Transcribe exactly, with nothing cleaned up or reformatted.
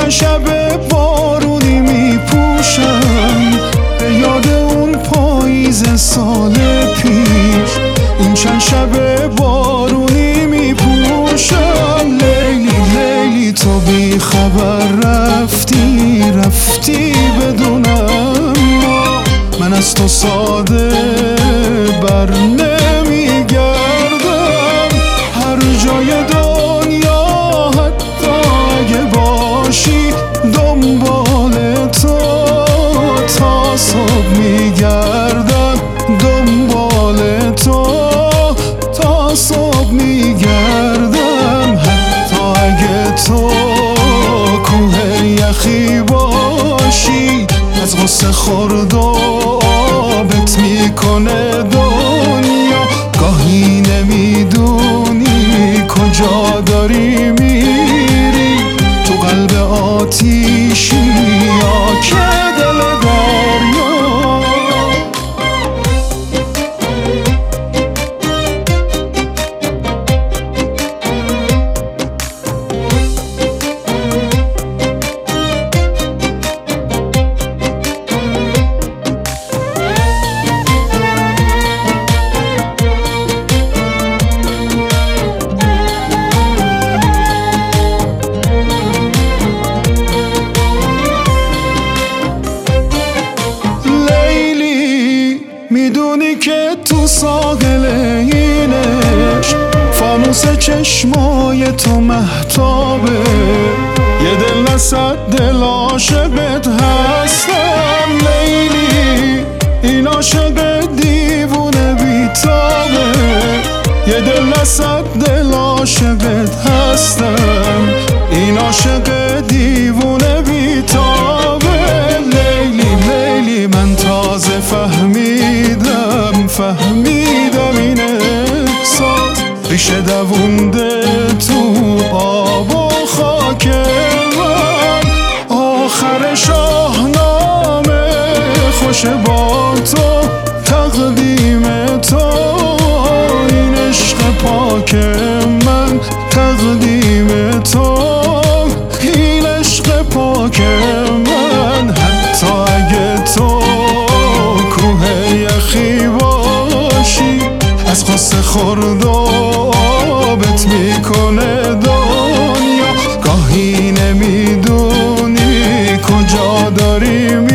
چند شب بارونی میپوشم به یاد اون پاییز سال پیش. این چند شب بارونی میپوشم لیلی لیلی تو بی خبر رفتی رفتی بدونم من از تو ساده بر نمیگردم. هر جای دنیا حتی اگه باشی دنبال تو تا صبح میگردم، دنبال تو تا صبح میگردم. حتی اگه تو کوه یخی باشی از غصه خورد و آبت میکنه دنیا. گاهی نمیدونی کجا داری میری، تو قلب آتیشی یا که دل دریا. میدونی که تو ساحل اینش فانوس چشمای تو مهتابه. یه دل نصد دل عاشقت هستم لیلی، این عاشق دیوونه بیتابه. یه دل نصد دل عاشقت هستم، این عاشق دیوونه بیتابه. لیلی لیلی من تازه فهمیدم فهمیدم این احساس ریشه دوونده تو آب و خاک من. آخر شاهنامه خوش با تو تقدیم تو، این عشق پاک من تقدیم تو، این عشق پاک من. حتی اگه تو کوه یخی باشی از غصه خورد و آبت میکنه دنیا. گاهی نمیدونی کجا داری